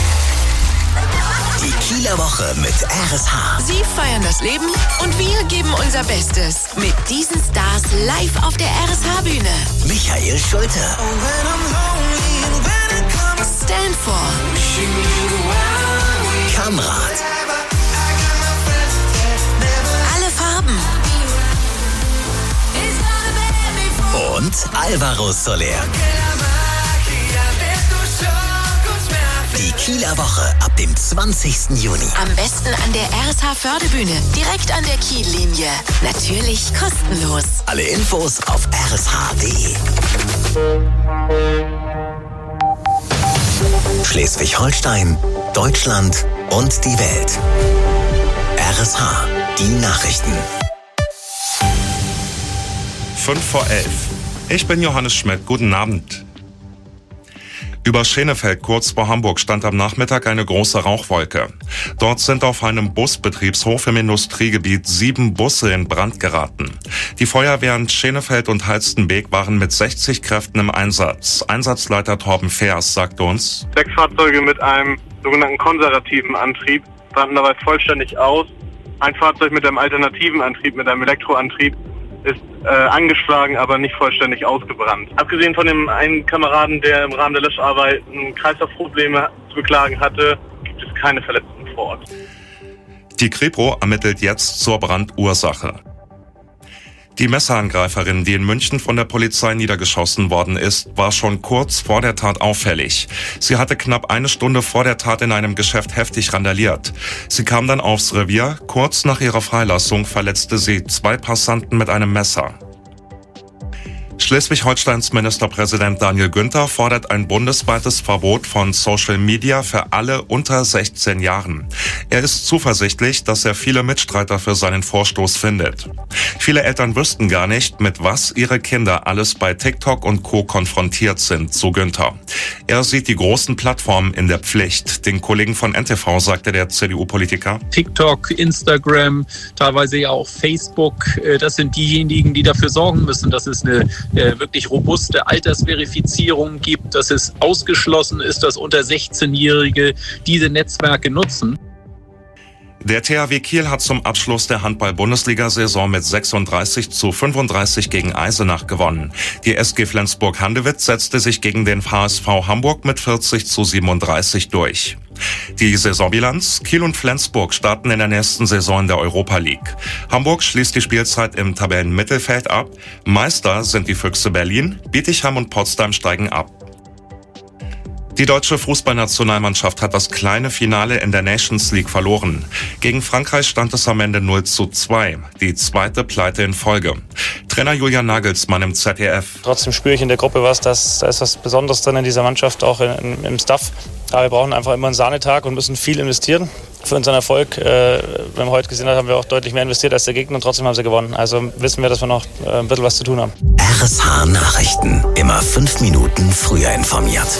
Die Kieler Woche mit R S H. Sie feiern das Leben und wir geben unser Bestes mit diesen Stars live auf der R S H-Bühne. Michael Schulte. Stanford. Kamrat. Alle Farben. Und Alvaro Soler. Die Kieler Woche ab dem zwanzigsten Juni. Am besten an der R S H-Förderbühne, direkt an der Kiellinie. Natürlich kostenlos. Alle Infos auf r s h punkt d e. Schleswig-Holstein, Deutschland und die Welt. R S H, die Nachrichten. Fünf vor elf. Ich bin Johannes Schmidt. Guten Abend. Über Schenefeld kurz vor Hamburg stand am Nachmittag eine große Rauchwolke. Dort sind auf einem Busbetriebshof im Industriegebiet sieben Busse in Brand geraten. Die Feuerwehren Schenefeld und Halstenbek waren mit sechzig Kräften im Einsatz. Einsatzleiter Torben Feers sagte uns: Sechs Fahrzeuge mit einem sogenannten konservativen Antrieb brannten dabei vollständig aus. Ein Fahrzeug mit einem alternativen Antrieb, mit einem Elektroantrieb, ist äh, angeschlagen, aber nicht vollständig ausgebrannt. Abgesehen von dem einen Kameraden, der im Rahmen der Löscharbeiten Kreislaufprobleme zu beklagen hatte, gibt es keine Verletzten vor Ort. Die Kripo ermittelt jetzt zur Brandursache. Die Messerangreiferin, die in München von der Polizei niedergeschossen worden ist, war schon kurz vor der Tat auffällig. Sie hatte knapp eine Stunde vor der Tat in einem Geschäft heftig randaliert. Sie kam dann aufs Revier. Kurz nach ihrer Freilassung verletzte sie zwei Passanten mit einem Messer. Schleswig-Holsteins Ministerpräsident Daniel Günther fordert ein bundesweites Verbot von Social Media für alle unter sechzehn Jahren. Er ist zuversichtlich, dass er viele Mitstreiter für seinen Vorstoß findet. Viele Eltern wüssten gar nicht, mit was ihre Kinder alles bei TikTok und Co. konfrontiert sind, so Günther. Er sieht die großen Plattformen in der Pflicht. Den Kollegen von N T V sagte der C D U-Politiker: TikTok, Instagram, teilweise ja auch Facebook, das sind diejenigen, die dafür sorgen müssen, dass es eine wirklich robuste Altersverifizierung gibt, dass es ausgeschlossen ist, dass unter sechzehnjährige diese Netzwerke nutzen. Der T H W Kiel hat zum Abschluss der Handball-Bundesliga-Saison mit sechsunddreißig zu fünfunddreißig gegen Eisenach gewonnen. Die S G Flensburg-Handewitt setzte sich gegen den H S V Hamburg mit vierzig zu siebenunddreißig durch. Die Saisonbilanz: Kiel und Flensburg starten in der nächsten Saison in der Europa League. Hamburg schließt die Spielzeit im Tabellenmittelfeld ab. Meister sind die Füchse Berlin, Bietigheim und Potsdam steigen ab. Die deutsche Fußballnationalmannschaft hat das kleine Finale in der Nations League verloren. Gegen Frankreich stand es am Ende null zu zwei. Die zweite Pleite in Folge. Trainer Julian Nagelsmann im Z D F. Trotzdem spüre ich in der Gruppe was, dass da ist was Besonderes drin in dieser Mannschaft, auch in, in, im Staff. Aber wir brauchen einfach immer einen Sahnetag und müssen viel investieren für unseren Erfolg. Äh, wenn wir heute gesehen haben, haben wir auch deutlich mehr investiert als der Gegner und trotzdem haben sie gewonnen. Also wissen wir, dass wir noch äh, ein bisschen was zu tun haben. R S H Nachrichten. Immer fünf Minuten früher informiert.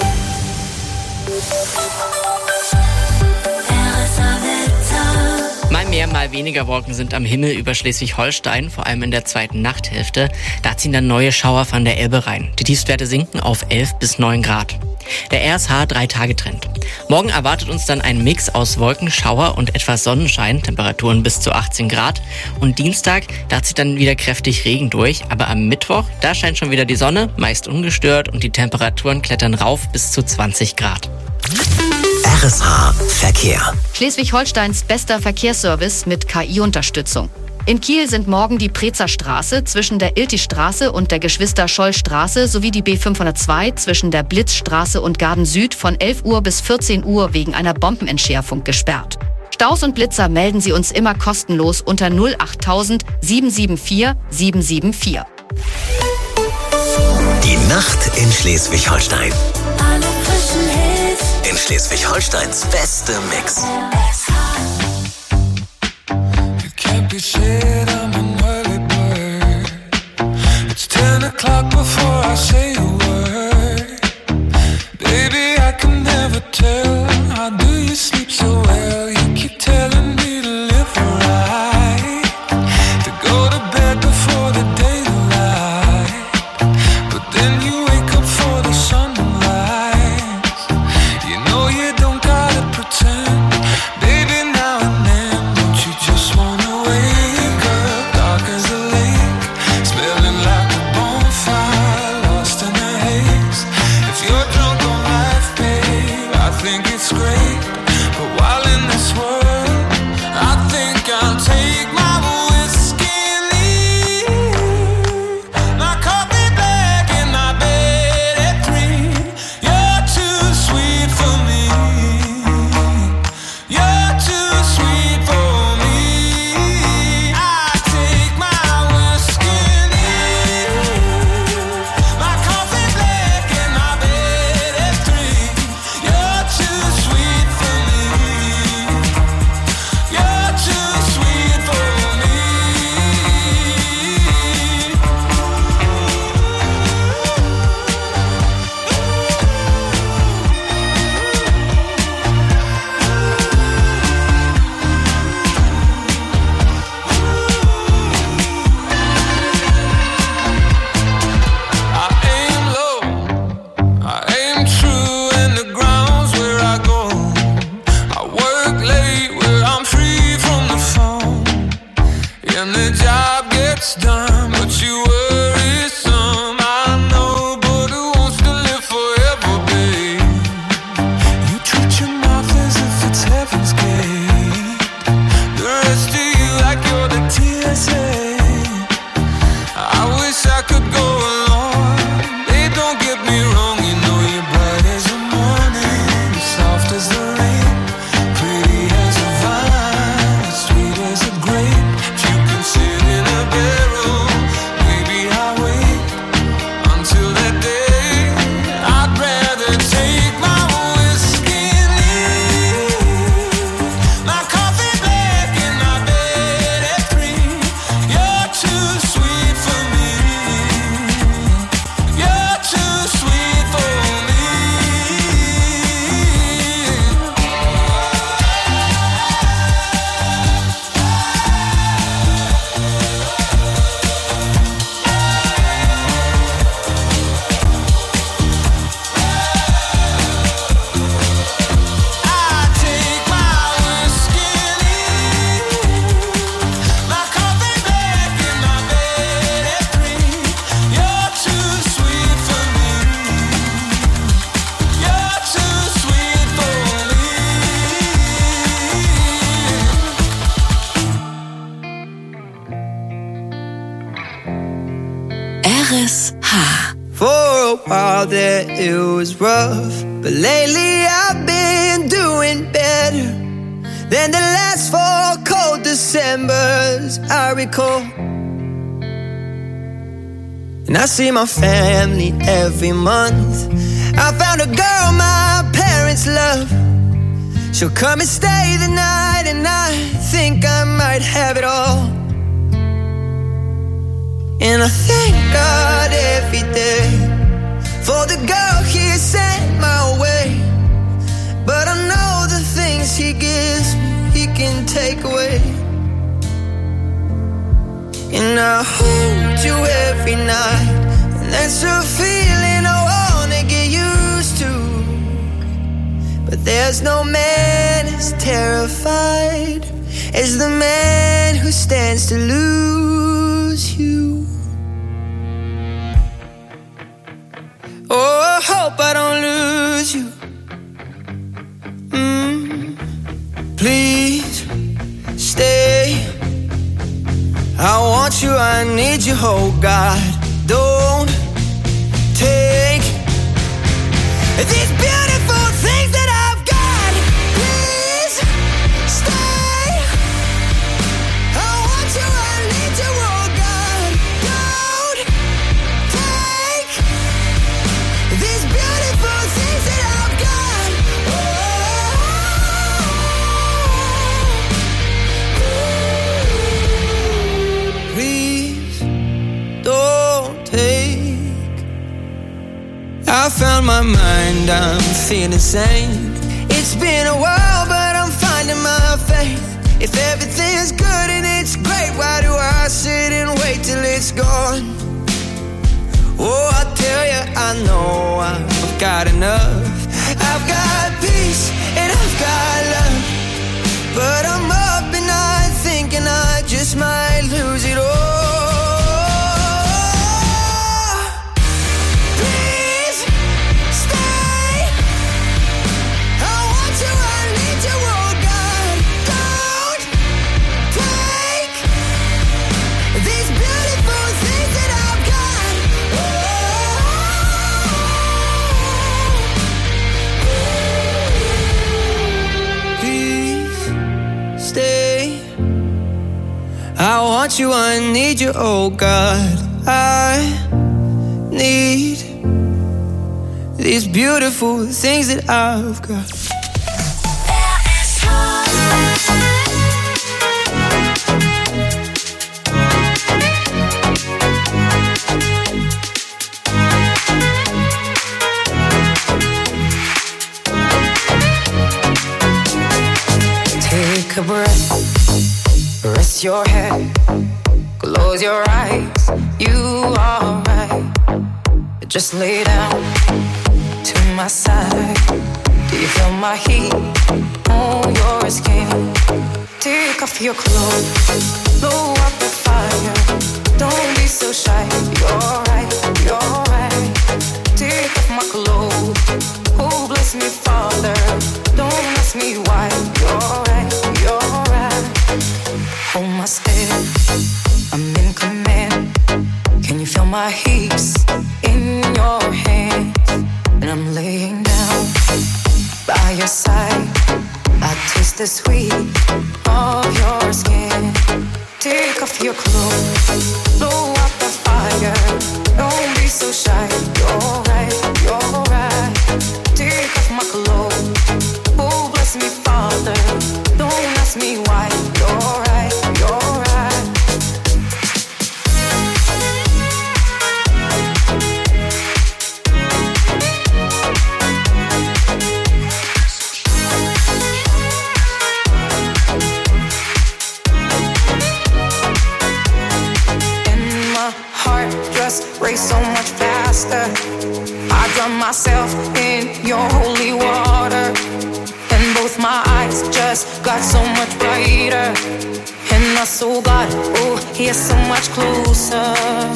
Mal mehr, mal weniger Wolken sind am Himmel über Schleswig-Holstein, vor allem in der zweiten Nachthälfte. Da ziehen dann neue Schauer von der Elbe rein. Die Tiefstwerte sinken auf elf bis neun Grad. Der R S H drei Tage Trend. Morgen erwartet uns dann ein Mix aus Wolken, Schauer und etwas Sonnenschein, Temperaturen bis zu achtzehn Grad. Und Dienstag, da zieht dann wieder kräftig Regen durch. Aber am Mittwoch, da scheint schon wieder die Sonne, meist ungestört, und die Temperaturen klettern rauf bis zu zwanzig Grad. R S H Verkehr. Schleswig-Holsteins bester Verkehrsservice mit K I-Unterstützung. In Kiel sind morgen die Prezer Straße zwischen der Iltistraße und der Geschwister-Scholl-Straße sowie die B fünfhundertzwei zwischen der Blitzstraße und Garden Süd von elf Uhr bis vierzehn Uhr wegen einer Bombenentschärfung gesperrt. Staus und Blitzer melden Sie uns immer kostenlos unter null acht tausend sieben sieben vier sieben sieben vier. Die Nacht in Schleswig-Holstein. Alle frischen Hits. In Schleswig-Holsteins beste Mix. Can't be said I'm an early bird. It's ten o'clock before I say a word. Baby, I can never tell. How do you sleep so well? You keep telling me to live right, to go to bed before the daylight. and the job gets done, but you worry some. I know, but who wants to live forever, babe? You treat your mouth as if it's heaven's gate. The rest of you like you're the T S A. I wish I could go along. Babe, don't get me wrong, you know you're bright as the morning, soft as the rain, pretty as a vine, sweet as a grape. If you can sit in a barrel, maybe I'll wait until that day. I'd rather take my whiskey and leave my coffee black in my bed at three. You're too sweet for me. You're too sweet for me. I take my whiskey and leave my coffee black in my bed at three. You're too sweet for me. You're too sweet for me. R S H. For a while there it was rough, but lately I've been doing better than the last four cold Decembers I recall. And I see my family every month. I found a girl my parents love. She'll come and stay the night, and I think I might have it all. And I thank God every day for the girl He sent my way. But I know the things He gives me, He can take away. And I hold you every night, and that's a feeling I wanna get used to. But there's no man as terrified as the man who stands to lose you. Oh, I hope I don't lose you. Mm. Please stay. I want you, I need you, oh God. Don't take these beautiful things that I've got. Please stay. I want you, I need you, oh God. Don't take these beautiful things that I've got. Oh, please don't take. I found my mind, I'm feeling sane. It's been a while, but I'm finding my faith. If everything's good and it's great, why do I sit and wait till it's gone? Oh, I tell you, I know I've got enough. I've got peace and I've got love, but I'm up and night thinking I just might lose it all. Please stay. I want you, I need you, oh God. Don't take these beautiful things that I've got. Please stay. I want you, I need you, oh God. I need these beautiful things that I've got. Take a breath, rest your head, close your eyes, you are right. Just lay down to my side. Do you feel my heat on your skin? Take off your clothes, blow up the head. I'm in command. Can you feel my heat in your hands? And I'm laying down by your side. I taste the sweet of your skin. Take off your clothes, blow out the fire. Don't be so shy. You're right, you're right. Take off my clothes. Oh, bless me, Father. Don't ask me why. You're right, you're right. And my heart just race so much faster. I drown myself in your holy water. And both my eyes just got so much brighter. And my soul got, oh, here so much closer.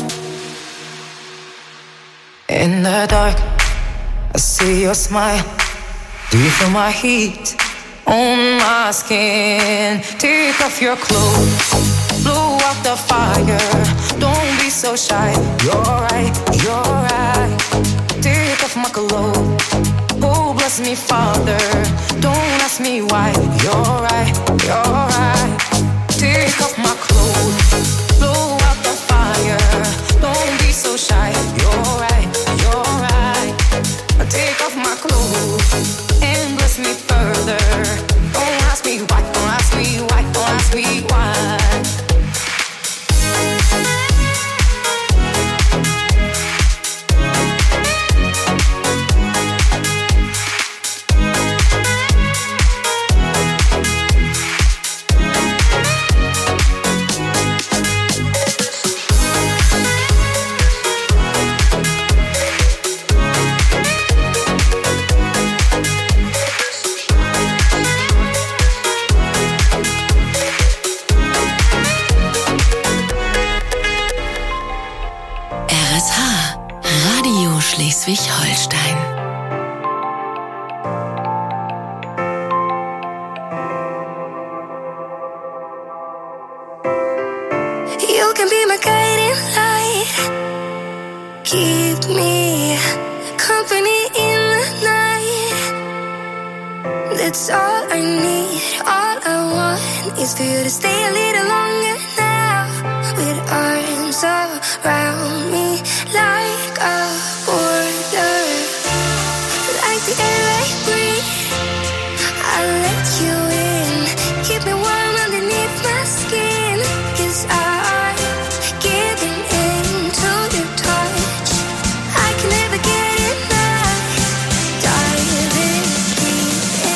In the dark, I see your smile. Do you feel my heat on my skin? Take off your clothes, blow out the fire. Don't be so shy. You're right, you're right. Take off my clothes. Oh, bless me, Father. Don't ask me why. You're right, you're right. Take off my clothes, blow out the fire. Don't be so shy. You're right, you're right. Take off my clothes and bless me further. Don't ask me why, don't ask me why, don't ask me why. R S H, Radio Schleswig-Holstein. You can be my guiding light. Keep me company in the night. That's all I need. All I want is for you to stay a little longer.